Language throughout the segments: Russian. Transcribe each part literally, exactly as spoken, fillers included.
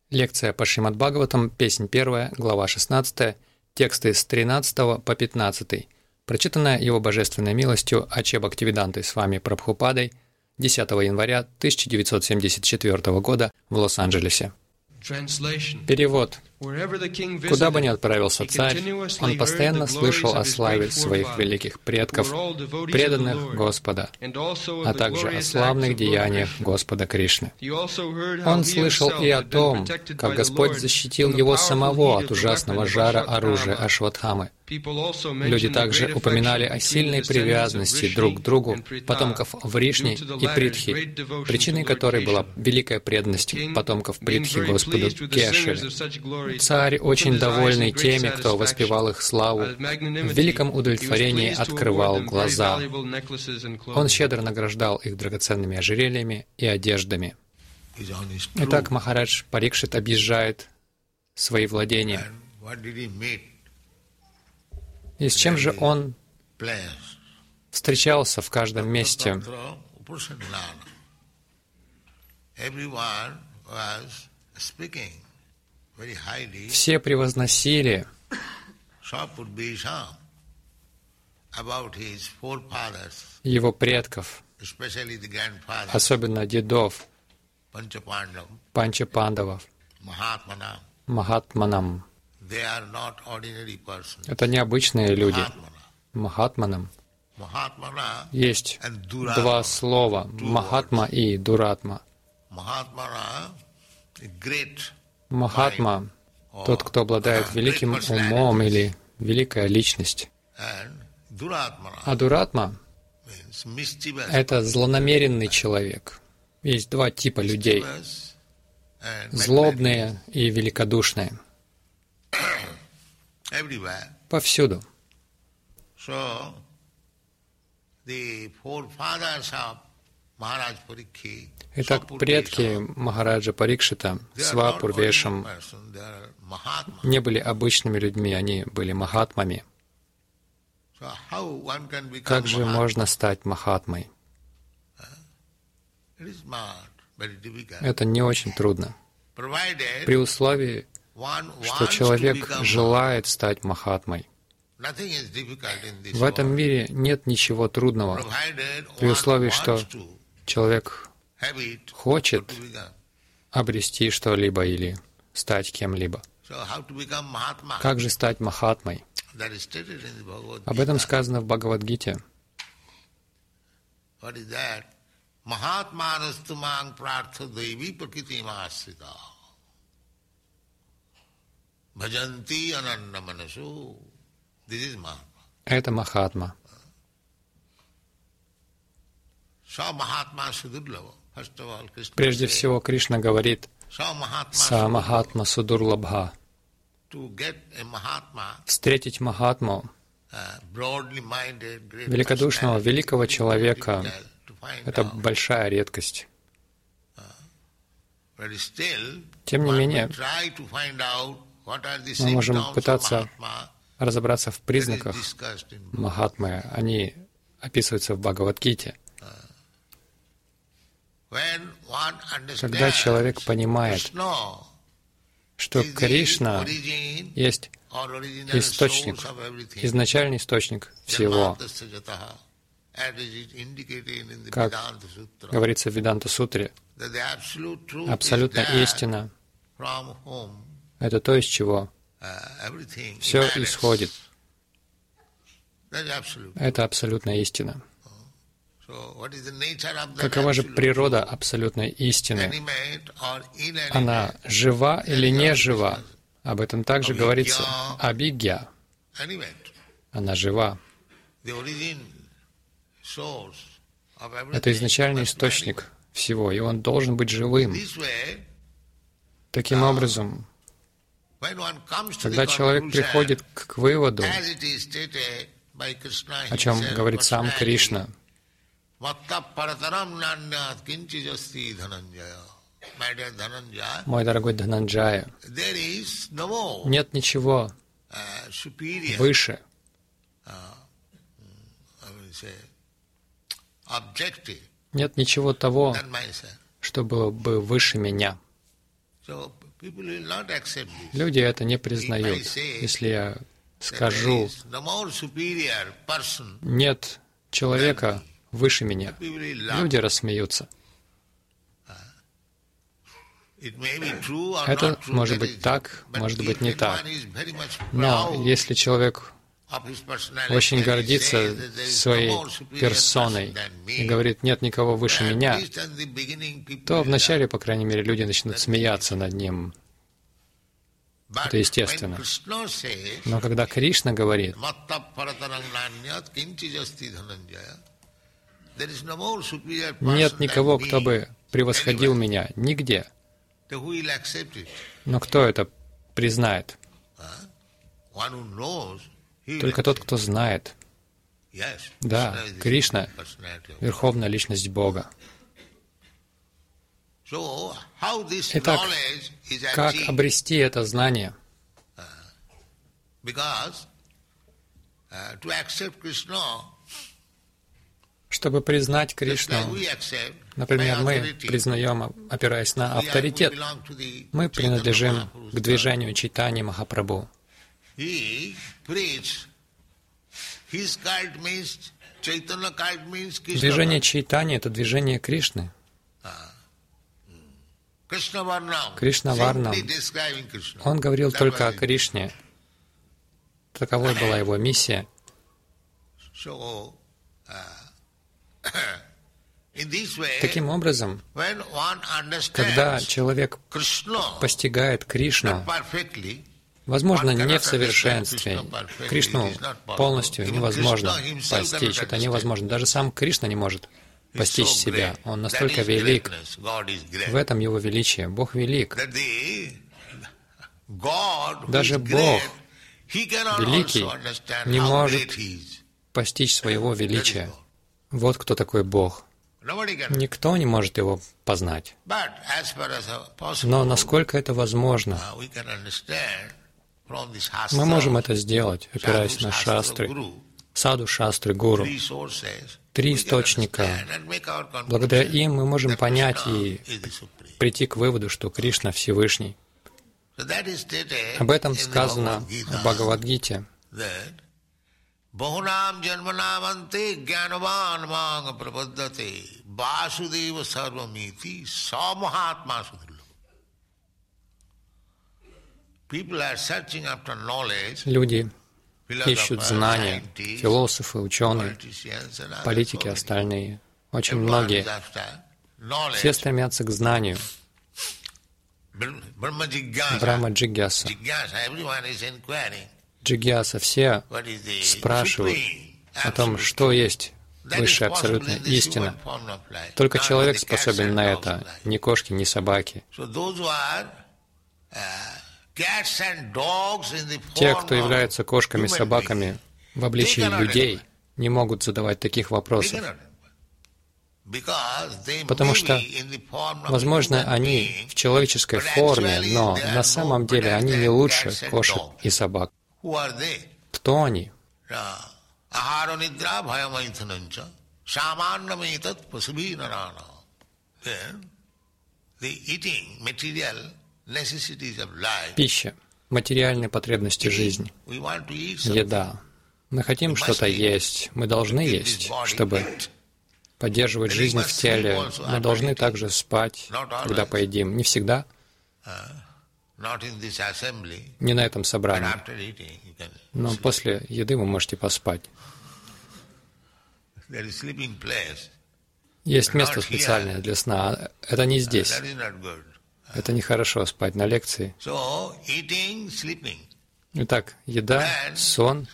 Лекция по Шримад Бхагаватам, песнь первая, глава шестнадцатая, тексты с тринадцатого по пятнадцатый, прочитанная Его Божественной милостью Аче Бхактивидантой с вами Прабхупадой десятого января тысяча девятьсот семьдесят четвёртого года в Лос-Анджелесе. Перевод. Куда бы ни отправился царь, он постоянно слышал о славе своих великих предков, преданных Господа, а также о славных деяниях Господа Кришны. Он слышал и о том, как Господь защитил его самого от ужасного жара оружия Ашватхамы. Люди также упоминали о сильной привязанности друг к другу потомков Вришни и Притхи, причиной которой была великая преданность потомков Притхи Господу Кешеве. Царь, очень довольный теми, кто воспевал их славу, в великом удовлетворении открывал глаза. Он щедро награждал их драгоценными ожерельями и одеждами. Итак, Махарадж Парикшит объезжает свои владения. И с чем же он встречался в каждом месте? Все превозносили его предков, особенно дедов, Панчапандавов, Махатманам. Это необычные люди. Махатманам. Есть два слова — Махатма и Дуратма. Махатма — тот, кто обладает великим умом или великая личность. А Дуратма — это злонамеренный человек. Есть два типа людей — злобные и великодушные. Повсюду. Итак, предки Махараджа Парикшита с Вапурвешем не были обычными людьми, они были махатмами. Как же можно стать махатмой? Это не очень трудно. При условии, что человек желает стать махатмой. В этом мире нет ничего трудного, при условии, что человек хочет обрести что-либо или стать кем-либо. Как же стать махатмой? Об этом сказано в Бхагавад-гите. Это Махатма. Прежде всего, Кришна говорит «Са Махатма Судурлабха». Встретить Махатму, великодушного, великого человека, это большая редкость. Тем не менее, мы можем пытаться разобраться в признаках Махатмы. Они описываются в Бхагавад-гите. Когда человек понимает, что Кришна есть источник, изначальный источник всего, как говорится в Веданта-сутре, абсолютная истина — это то, из чего все исходит. Это абсолютная истина. Какова же природа абсолютной истины? Она жива или не жива? Об этом также говорится. Абхигья. Она жива. Это изначальный источник всего, и он должен быть живым. Таким образом, когда человек приходит к выводу, о чем говорит сам Кришна, мой дорогой Дхананджая, нет ничего выше, нет ничего того, что было бы выше меня. Люди это не признают. Если я скажу, нет человека выше меня, люди рассмеются. Это может быть так, может быть не так. Но если человек очень гордится своей персоной и говорит, нет никого выше меня, то вначале, по крайней мере, люди начнут смеяться над ним. Это естественно. Но когда Кришна говорит, нет никого, кто бы превосходил меня нигде, но кто это признает? Только тот, кто знает. Да, Кришна — Верховная Личность Бога. Итак, как обрести это знание? Чтобы признать Кришну, например, мы признаем, опираясь на авторитет, мы принадлежим к движению Чайтаньи Махапрабху. Движение Чайтаньи — это движение Кришны. Кришна Варнам. Он говорил только о Кришне. Таковой была его миссия. Таким образом, когда человек постигает Кришну, возможно, не в совершенстве. Кришну полностью невозможно постичь. Это невозможно. Даже сам Кришна не может постичь себя. Он настолько велик. В этом его величие. Бог велик. Даже Бог великий не может постичь своего величия. Вот кто такой Бог. Никто не может его познать. Но насколько это возможно, мы можем это сделать, опираясь на шастры, саду, шастры, гуру. Три источника. Благодаря им мы можем понять и прийти к выводу, что Кришна Всевышний. Об этом сказано в Бхагавад-гите. Бахунам джанманаманте гьянаван манга прападдате васудева сарвамити самахатма судхилла. Люди ищут знания, философы, ученые, политики остальные, очень многие. Все стремятся к знанию. Брахма-джигьяса. Джигьяса, все спрашивают о том, что есть высшая абсолютная истина. Только человек способен на это, ни кошки, ни собаки. Те, кто являются кошками, собаками в обличии людей, не могут задавать таких вопросов. Потому что, возможно, они в человеческой форме, но на самом деле они не лучше кошек и собак. Кто они? Пища, материальные потребности жизни, еда. Мы хотим что-то есть, мы должны есть, чтобы поддерживать жизнь в теле. Мы должны также спать, когда поедим. Не всегда. Не на этом собрании. Но после еды вы можете поспать. Есть место специальное для сна. Это не здесь. Это нехорошо спать на лекции. Итак, еда, сон.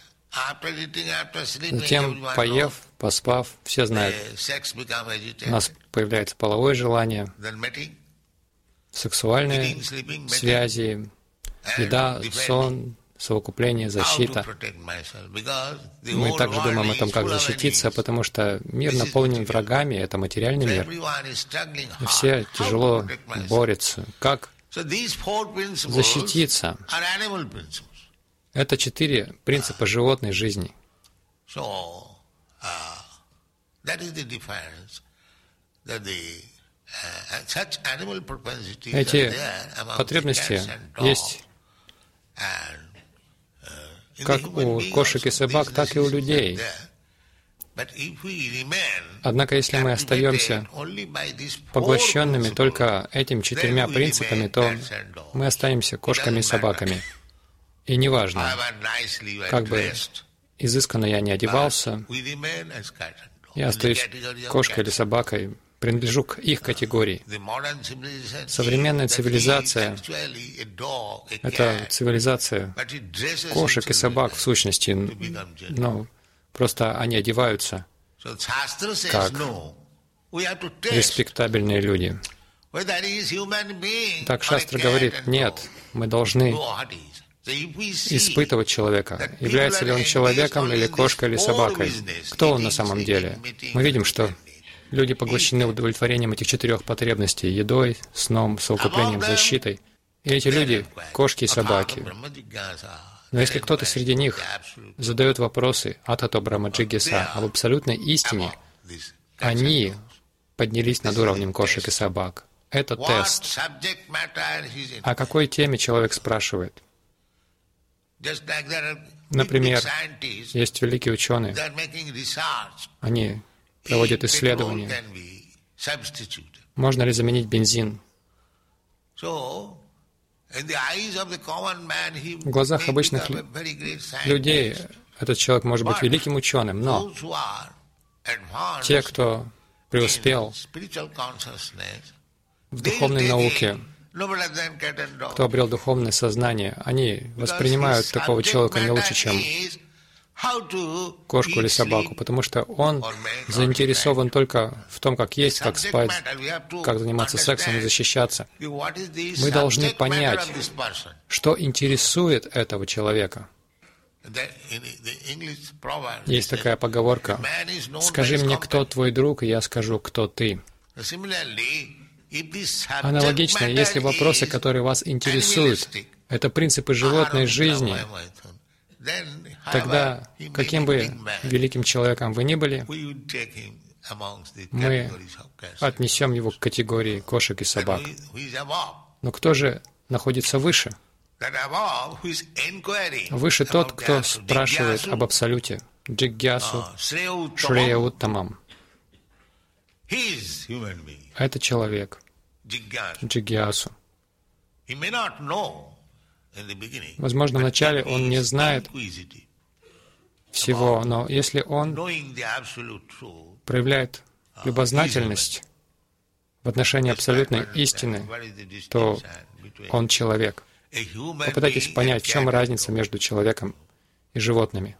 Затем, поев, поспав, все знают, у нас появляется половое желание, сексуальные связи, еда, сон, совокупление, защита. Мы также думаем о том, как защититься, потому что мир наполнен врагами, это материальный мир. И все тяжело борются. Как защититься? Это четыре принципа животной жизни. Эти потребности есть как у кошек и собак, так и у людей. Однако, если мы остаемся поглощенными только этими четырьмя принципами, то мы останемся кошками и собаками. И неважно, как бы изысканно я не одевался, я остаюсь кошкой или собакой, принадлежу к их категории. Современная цивилизация — это цивилизация кошек и собак в сущности, но просто они одеваются как респектабельные люди. Так Шастра говорит, нет, мы должны испытывать человека, является ли он человеком или кошкой или собакой, кто он на самом деле. Мы видим, что люди поглощены удовлетворением этих четырех потребностей — едой, сном, совокуплением, защитой. И эти люди — кошки и собаки. Но если кто-то среди них задает вопросы Атато Брахма Джигьяса об абсолютной истине, они поднялись над уровнем кошек и собак. Это тест. О какой теме человек спрашивает? Например, есть великие ученые, они проводят исследования. Можно ли заменить бензин? В глазах обычных людей этот человек может быть великим ученым, но те, кто преуспел в духовной науке, кто обрел духовное сознание, они воспринимают такого человека не лучше, чем кошку или собаку, потому что он заинтересован только в том, как есть, как спать, как заниматься сексом и защищаться. Мы должны понять, что интересует этого человека. Есть такая поговорка: «Скажи мне, кто твой друг, и я скажу, кто ты». Аналогично, если вопросы, которые вас интересуют, это принципы животной жизни, тогда, каким бы великим человеком вы ни были, мы отнесем его к категории кошек и собак. Но кто же находится выше? Выше тот, кто спрашивает об абсолюте, джигьясу, шрея уттамам. Это человек, джигьясу. Возможно, вначале он не знает всего, но если он проявляет любознательность в отношении абсолютной истины, то он человек. Попытайтесь понять, в чем разница между человеком и животными.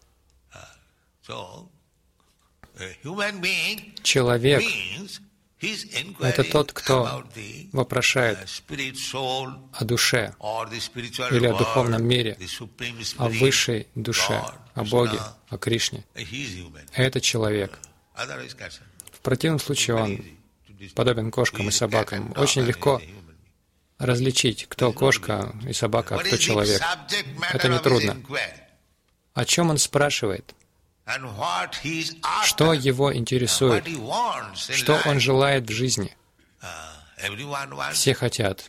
Человек — это тот, кто вопрошает о душе или о духовном мире, о высшей душе, о Боге, о Кришне. Это человек. В противном случае он подобен кошкам и собакам. Очень легко различить, кто кошка и собака, а кто человек. Это нетрудно. О чем он спрашивает? Что его интересует? Что он желает в жизни? Все хотят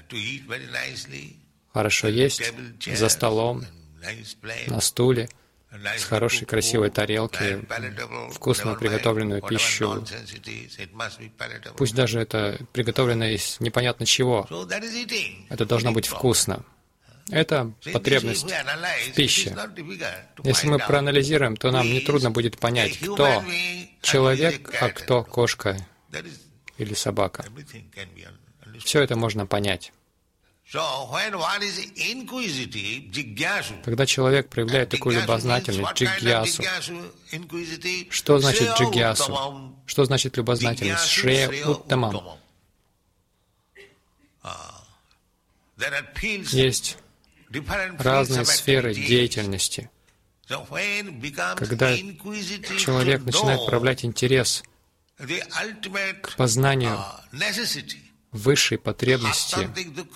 хорошо есть, за столом, на стуле, с хорошей красивой тарелки, вкусно приготовленную пищу. Пусть даже это приготовлено из непонятно чего. Это должно быть вкусно. Это потребность в пище. Если мы проанализируем, то нам нетрудно будет понять, кто человек, а кто кошка или собака. Все это можно понять. Когда человек проявляет такую любознательность, джигьясу, что значит джигьясу? Что значит любознательность? Шрея уттамам. Есть разные сферы деятельности. Когда человек начинает проявлять интерес к познанию высшей потребности,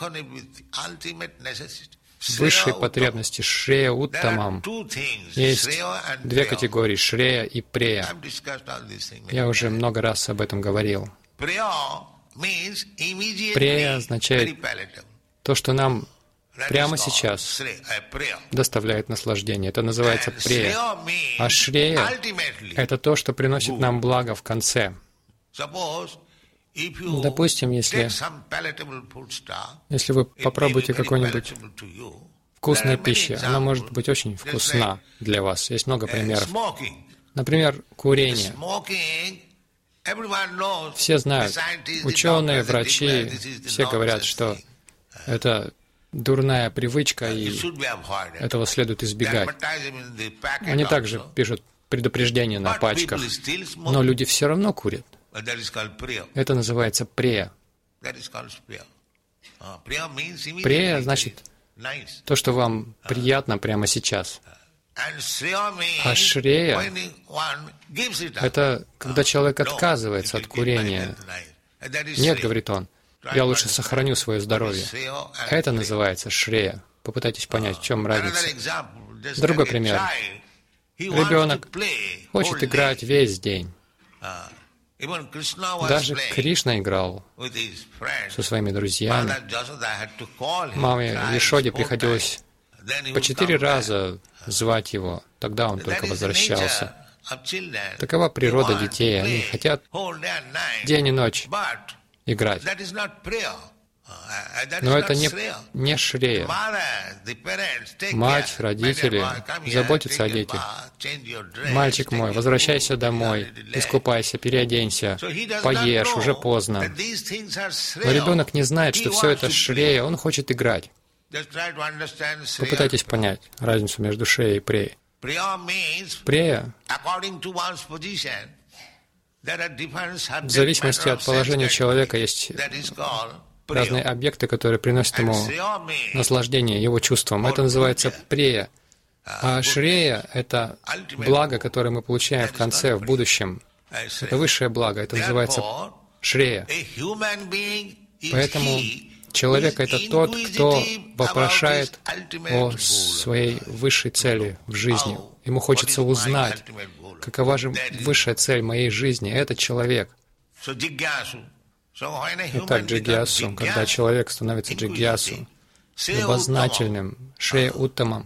высшей потребности шрея уттамам, есть две категории — шрея и прея. Я уже много раз об этом говорил. Прея означает то, что нам прямо сейчас доставляет наслаждение. Это называется прея. А шрея — это то, что приносит нам благо в конце. Допустим, если, если вы попробуете какой-нибудь вкусной пищи, она может быть очень вкусна для вас. Есть много примеров. Например, курение. Все знают, ученые, врачи, все говорят, что это дурная привычка, и этого следует избегать. Они также пишут предупреждения на пачках, но люди все равно курят. Это называется прея. Прея значит то, что вам приятно прямо сейчас. А шрея — это когда человек отказывается от курения. Нет, говорит он, я лучше сохраню свое здоровье. Это называется шрея. Попытайтесь понять, в чем разница. Другой пример. Ребенок хочет играть весь день. Даже Кришна играл со своими друзьями. Маме Яшоде приходилось по четыре раза звать его, тогда он только возвращался. Такова природа детей. Они хотят день и ночь играть. Но это не, не шрея. Мать, родители заботятся о детях. Мальчик мой, возвращайся домой, искупайся, переоденься, поешь, уже поздно. Но ребенок не знает, что все это шрея, он хочет играть. Попытайтесь понять разницу между шреей и преей. Прея, в зависимости от положения человека, есть разные объекты, которые приносят ему наслаждение, его чувствам. Это называется прея. А шрея — это благо, которое мы получаем в конце, в будущем. Это высшее благо, это называется шрея. Поэтому человек — это тот, кто вопрошает о своей высшей цели в жизни. Ему хочется узнать, какова же высшая цель моей жизни. Это человек. Итак, джигьясу, когда человек становится джигьясу, любознательным, шрея уттамам,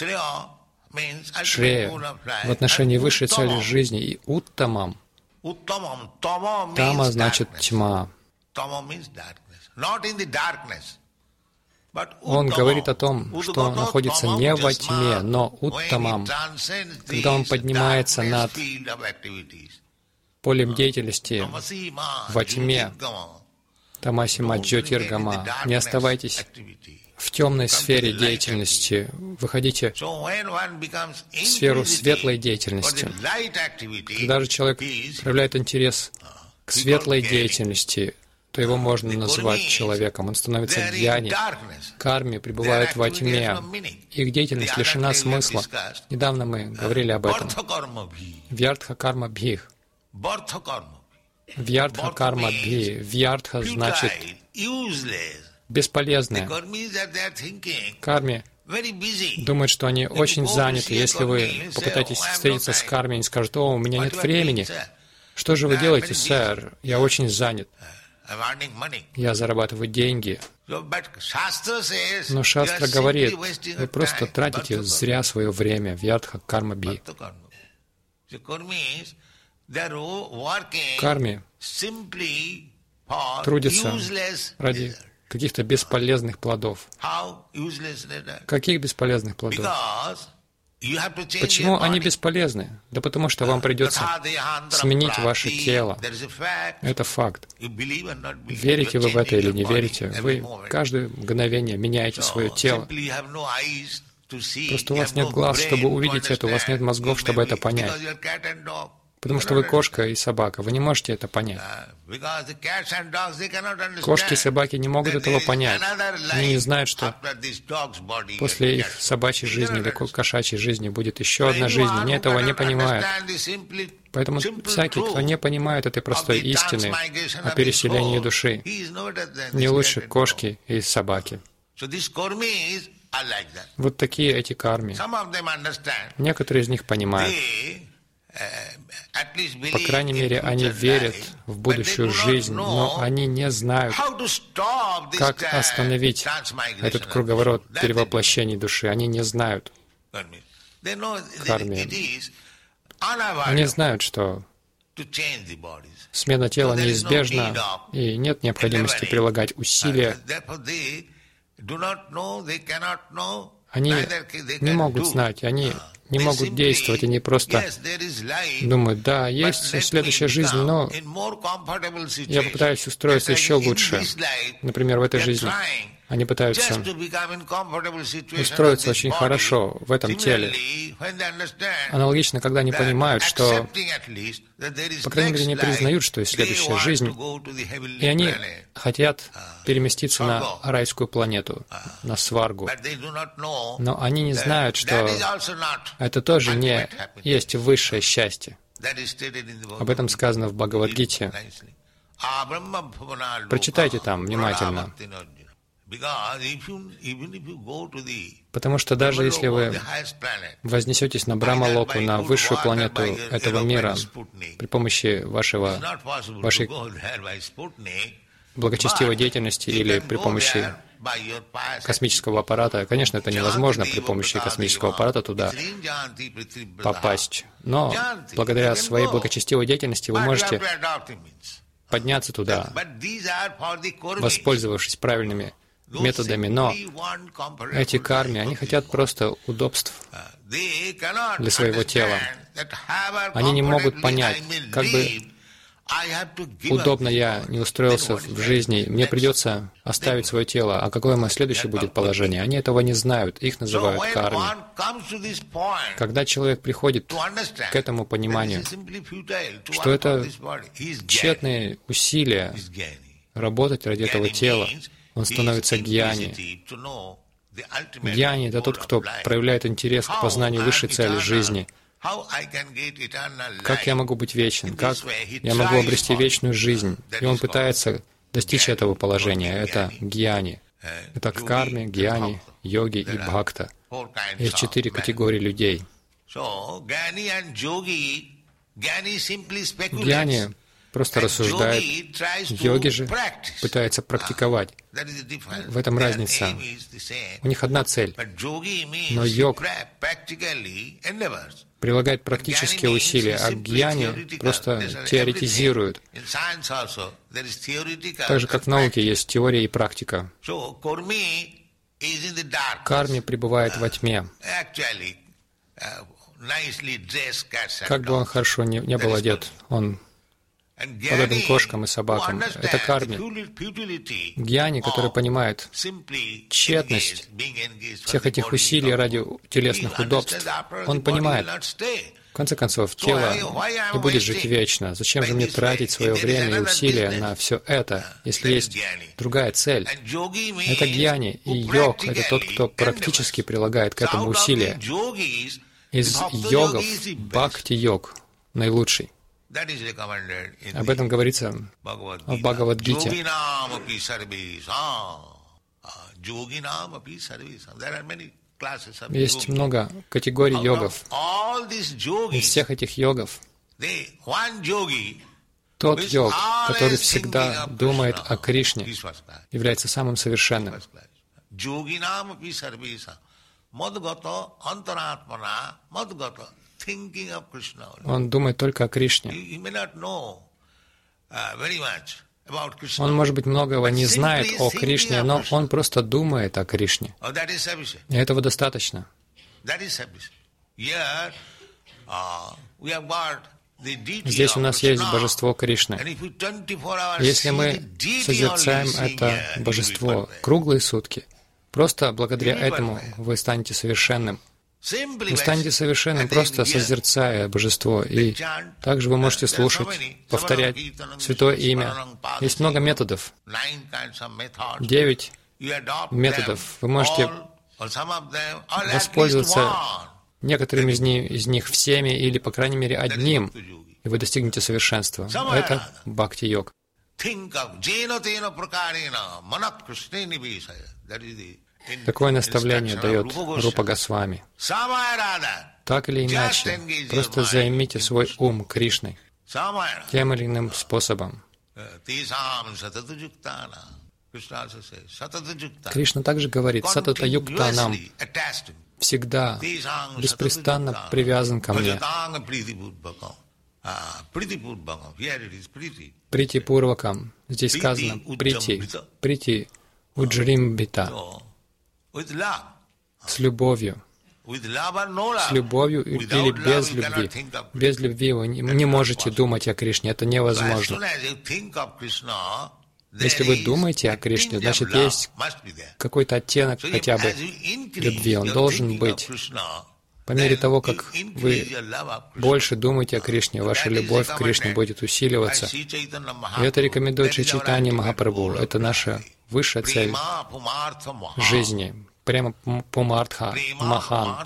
шрея в отношении высшей цели жизни, и уттамам, тама значит тьма. Он говорит о том, что он находится не во тьме, но уттамам, когда он поднимается над полем деятельности во тьме. Тамасима джотиргама. Не оставайтесь в темной сфере деятельности. Выходите в сферу светлой деятельности. Когда же человек проявляет интерес к светлой деятельности, то его можно назвать человеком. Он становится дьяни. Карми пребывают во тьме. Их деятельность лишена смысла. Недавно мы говорили об этом. Вьяртха карма бхих. Вьяртха карма бхи. Вьяртха значит бесполезные. Карми думают, что они очень заняты. Если вы попытаетесь встретиться с карми, они скажут: «О, у меня нет времени». Что же вы делаете, сэр? Я очень занят. Я зарабатываю деньги. Но Шастра говорит, вы просто тратите зря свое время. Вьяртха карма бхи. Карми трудятся ради каких-то бесполезных плодов. Каких бесполезных плодов? Почему они бесполезны? Да потому что вам придется сменить ваше тело. Это факт. Верите вы в это или не верите, вы каждое мгновение меняете свое тело. Просто у вас нет глаз, чтобы увидеть это, у вас нет мозгов, чтобы это понять. Потому что вы кошка и собака, вы не можете это понять. Кошки и собаки не могут этого понять. Они не знают, что после их собачьей жизни или кошачьей жизни будет еще одна жизнь. Они этого не понимают. Поэтому всякий, кто не понимает этой простой истины о переселении души, не лучше кошки и собаки. Вот такие эти карми. Некоторые из них понимают. По крайней мере, они верят в будущую жизнь, но они не знают, как остановить этот круговорот перевоплощений души. Они не знают кармы. Они знают, что смена тела неизбежна, и нет необходимости прилагать усилия. Они не могут знать, они не могут действовать, они просто думают, да, есть следующая жизнь, но я попытаюсь устроиться еще лучше. Например, в этой жизни они пытаются устроиться очень хорошо в этом теле. Аналогично, когда они понимают, что, по крайней мере, не признают, что есть следующая жизнь, и они хотят переместиться на райскую планету, на Сваргу. Но они не знают, что это тоже не есть высшее счастье. Об этом сказано в Бхагавад-гите. Прочитайте там внимательно. Потому что даже если вы вознесетесь на Брахма-локу, на высшую планету этого мира, при помощи вашего, вашей благочестивой деятельности или при помощи космического аппарата, конечно, это невозможно при помощи космического аппарата туда попасть. Но благодаря своей благочестивой деятельности вы можете подняться туда, воспользовавшись правильными методами, но эти кармы, они хотят просто удобств для своего тела. Они не могут понять, как бы удобно я не устроился в жизни, мне придется оставить свое тело, а какое мое следующее будет положение? Они этого не знают, их называют кармой. Когда человек приходит к этому пониманию, что это тщетные усилия работать ради этого тела, он становится гьяни. Гьяни — это тот, кто проявляет интерес к познанию высшей цели жизни. Как я могу быть вечен? Как я могу обрести вечную жизнь? И он пытается достичь этого положения. Это гьяни. Это к карме, гьяни, йоги и бхакта. Есть четыре категории людей. Гьяни просто рассуждает, йоги же пытаются практиковать. В этом разница. У них одна цель. Но йог прилагает практические усилия, а гьяни просто теоретизируют. Так же, как в науке есть теория и практика. Карми пребывает во тьме. Как бы он хорошо не, не был одет, он подобен кошкам и собакам. Это карми. Гьяни, который понимает тщетность всех этих усилий ради телесных удобств, он понимает, в конце концов, тело не будет жить вечно. Зачем же мне тратить свое время и усилия на все это, если есть другая цель? Это гьяни. И йог — это тот, кто практически прилагает к этому усилия. Из йогов бхакти-йог наилучший. Об этом говорится в Бхагавад-гите. Есть много категорий йогов. Из всех этих йогов тот йог, который всегда думает о Кришне, является самым совершенным. Он думает только о Кришне. Он, может быть, многого не знает о Кришне, но он просто думает о Кришне. И этого достаточно. Здесь у нас есть божество Кришны. Если мы созерцаем это божество круглые сутки, просто благодаря этому вы станете совершенным. Вы станете совершенным, просто созерцая божество. И также вы можете слушать, повторять святое имя. Есть много методов. Девять методов. Вы можете воспользоваться некоторыми из них, из них всеми, или, по крайней мере, одним, и вы достигнете совершенства. Это бхакти-йог. Такое наставление дает Рупа Госвами. Так или иначе, просто займите свой ум Кришной тем или иным способом. Кришна также говорит: «Сатата юктанам» всегда, беспрестанно привязан ко мне. Прити пурвакам. Здесь сказано прити, прити уджримбита. С любовью. С любовью или без любви. Без любви вы не можете думать о Кришне. Это невозможно. Если вы думаете о Кришне, значит, есть какой-то оттенок хотя бы любви. Он должен быть. По мере того, как вы больше думаете о Кришне, ваша любовь к Кришне будет усиливаться. И это рекомендует Шри Чайтанья Махапрабху. Это наша высшая цель жизни. Прямо пумартха, махан.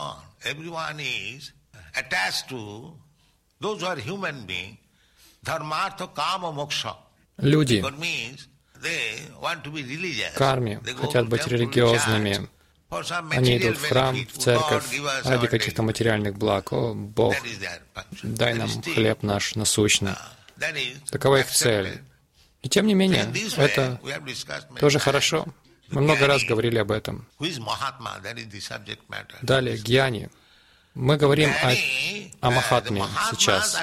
Люди в карме хотят быть религиозными. Они идут в храм, в церковь ради каких-то материальных благ. О, Бог, дай нам хлеб наш насущный. Такова их цель. И тем не менее, это тоже хорошо. Мы много раз говорили об этом. Далее, гьяни. Мы говорим о, о Махатме сейчас.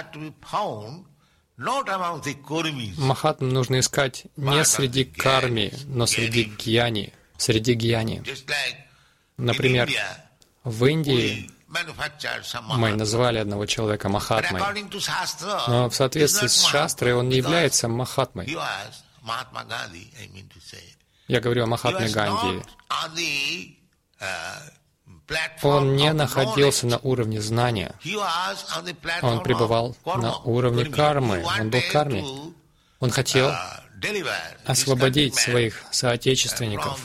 Махатм нужно искать не среди карми, но среди гьяни, среди гьяни. Например, в Индии мы назвали одного человека Махатмой, но в соответствии с Шастрой он не является Махатмой. Я говорю о Махатме Ганди. Он не находился на уровне знания. Он пребывал на уровне кармы. Он был в карме. Он хотел освободить своих соотечественников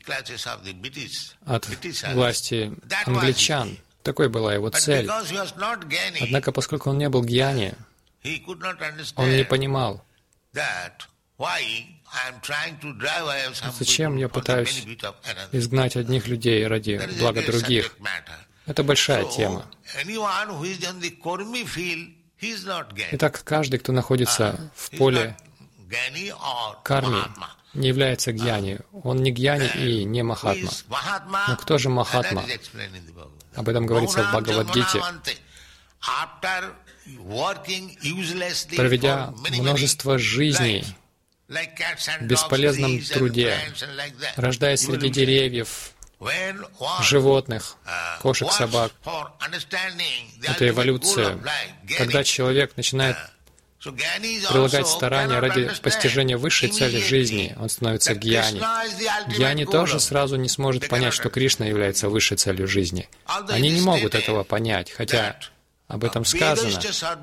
от власти англичан. Такой была его цель. Однако, поскольку он не был гьяни, он не понимал, зачем я пытаюсь изгнать одних людей ради блага других. Это большая тема. Итак, каждый, кто находится в поле карми, не является гьяни. Он не гьяни и не махатма. Но кто же махатма? Об этом говорится в Бхагавад-гите. Проведя множество жизней в бесполезном труде, рождаясь среди деревьев, животных, кошек, собак. Это эволюция. Когда человек начинает прилагать старания ради постижения высшей цели жизни, он становится гьяни. Гьяни тоже сразу не сможет понять, что Кришна является высшей целью жизни. Они не могут этого понять, хотя об этом сказано.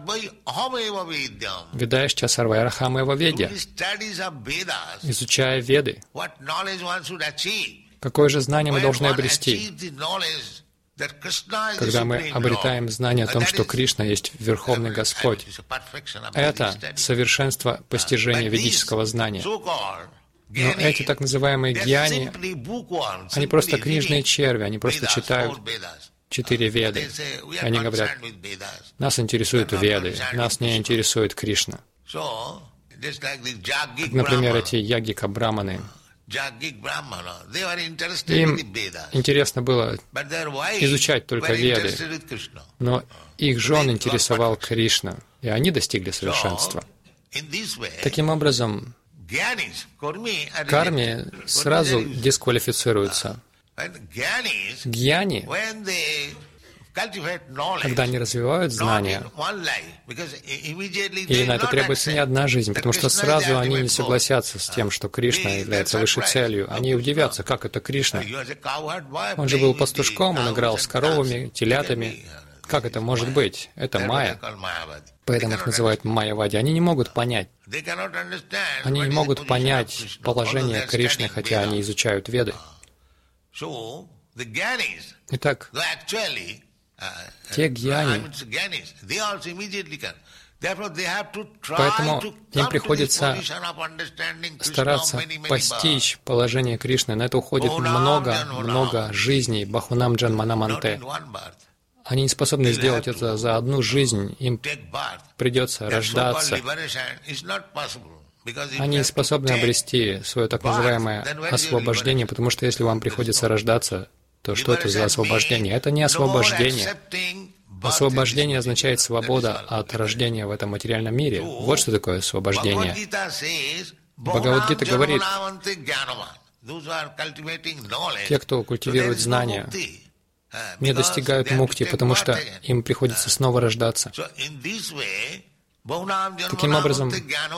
Ведаешча сарвайрахамэва ведья. Изучая Веды, какое же знание мы должны обрести? Когда мы обретаем знание о том, что Кришна есть Верховный Господь, это совершенство постижения ведического знания. Но эти так называемые гьяни, они просто книжные черви, они просто читают четыре Веды. Они говорят: нас интересуют Веды, нас не интересует Кришна. Как, например, эти яггика-браманы. Им интересно было изучать только Веды, но их жен интересовал Кришна, и они достигли совершенства. Таким образом, карми сразу дисквалифицируются. Гьяни, когда они развивают знания, и на это требуется не одна жизнь, потому что сразу они не согласятся с тем, что Кришна является высшей целью. Они удивятся, как это Кришна. Он же был пастушком, он играл с коровами, телятами. Как это может быть? Это майя. Поэтому их называют майявади. Они не могут понять. Они не могут понять положение Кришны, хотя они изучают Веды. Итак, те гьяни, Поэтому им приходится стараться постичь положение Кришны. На это уходит много-много жизней. Бахунам Джанманаманте. Они не способны сделать это за одну жизнь. Им придется рождаться. Они не способны обрести свое так называемое освобождение, потому что если вам приходится рождаться, то что это за освобождение? Это не освобождение. Освобождение означает свобода от рождения в этом материальном мире. Вот что такое освобождение. Бхагавад-гита говорит, те, кто культивирует знания, не достигают мукти, потому что им приходится снова рождаться. Таким образом,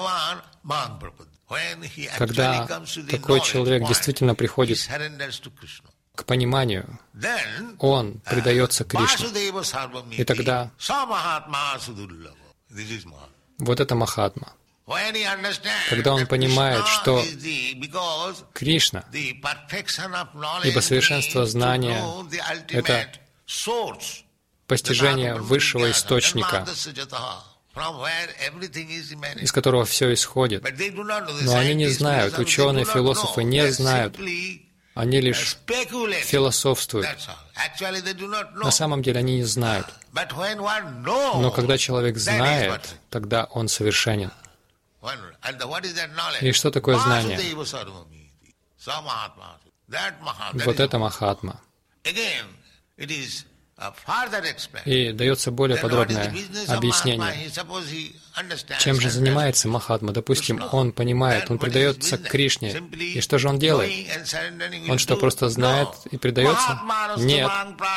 когда такой человек действительно приходит к пониманию, он предается Кришне. И тогда вот это Махатма. Когда он понимает, что Кришна, ибо совершенство знания — это постижение высшего источника, из которого все исходит. Но они не знают, ученые, философы не знают. Они лишь философствуют. На самом деле они не знают. Но когда человек знает, тогда он совершенен. И что такое знание? Вот это Махатма. И дается более подробное объяснение. Чем же занимается Махатма? Допустим, он понимает, он предается Кришне. И что же он делает? Он что, просто знает и предается? Нет.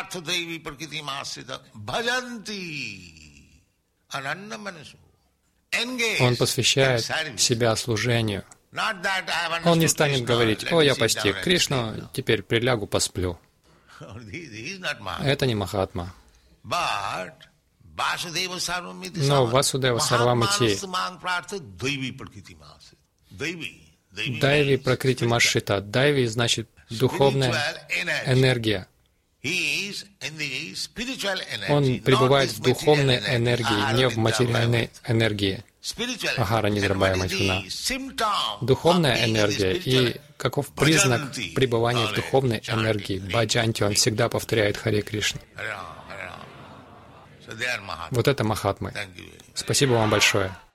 Он посвящает себя служению. Он не станет говорить: «О, я постиг Кришну, теперь прилягу, посплю». Это не Махатма. Но Васудева Сарвамити, Дайви Пракрити Машита. Дайви значит духовная энергия. Он пребывает в духовной энергии, не в материальной энергии. Ахара Нидрабая Майхуна. Духовная энергия. И каков признак пребывания в духовной энергии? Баджанти, он всегда повторяет Харе Кришна. Вот это Махатмы. Спасибо вам большое.